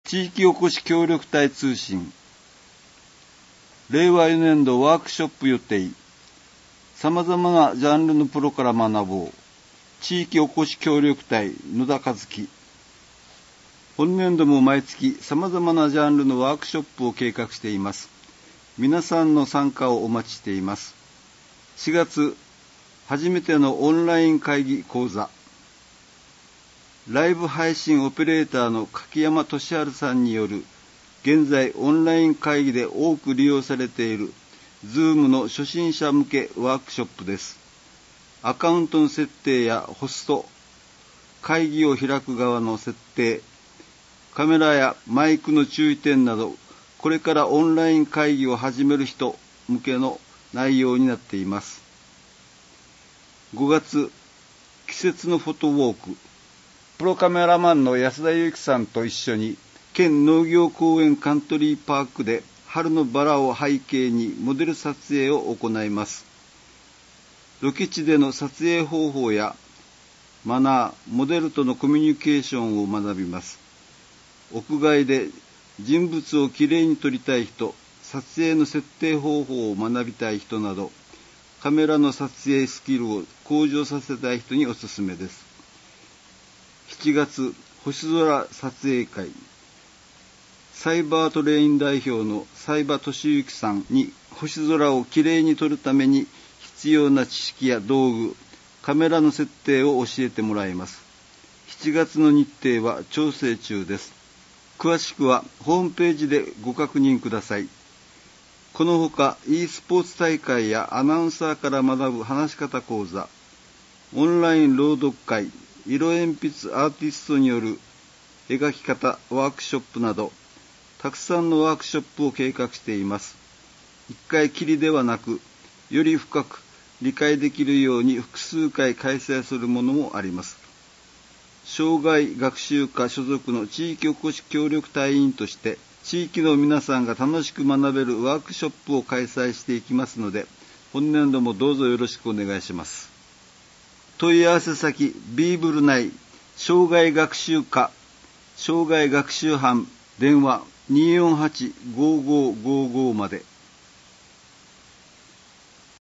地域おこし協力隊通信令和4年度ワークショップ予定様々なジャンルのプロから学ぼう地域おこし協力隊野田和樹本年度も毎月様々なジャンルのワークショップを計画しています。皆さんの参加をお待ちしています。4月初めてのオンライン会議講座ライブ配信オペレーターの柿山俊治さんによる現在オンライン会議で多く利用されている Zoom の初心者向けワークショップです。アカウントの設定やホスト、会議を開く側の設定、カメラやマイクの注意点など、これからオンライン会議を始める人向けの内容になっています。5月、季節のフォトウォーク、プロカメラマンの安田祐樹さんと一緒に、県農業公園カントリーパークで春のバラを背景にモデル撮影を行います。ロケ地での撮影方法やマナー、モデルとのコミュニケーションを学びます。屋外で人物をきれいに撮りたい人、撮影の設定方法を学びたい人など、カメラの撮影スキルを向上させたい人におすすめです。7月、星空撮影会。サイバートレイン代表の斉場俊之さんに星空をきれいに撮るために必要な知識や道具、カメラの設定を教えてもらいます。7月の日程は調整中です。詳しくはホームページでご確認ください。このほか e スポーツ大会やアナウンサーから学ぶ話し方講座、オンライン朗読会、色鉛筆アーティストによる描き方ワークショップなど、たくさんのワークショップを計画しています。一回きりではなく、より深く理解できるように複数回開催するものもあります。障害学習科所属の地域おこし協力隊員として、地域の皆さんが楽しく学べるワークショップを開催していきますので、本年度もどうぞよろしくお願いします。問い合わせ先、ビーブル内、障害学習科、障害学習班、電話248-5555まで。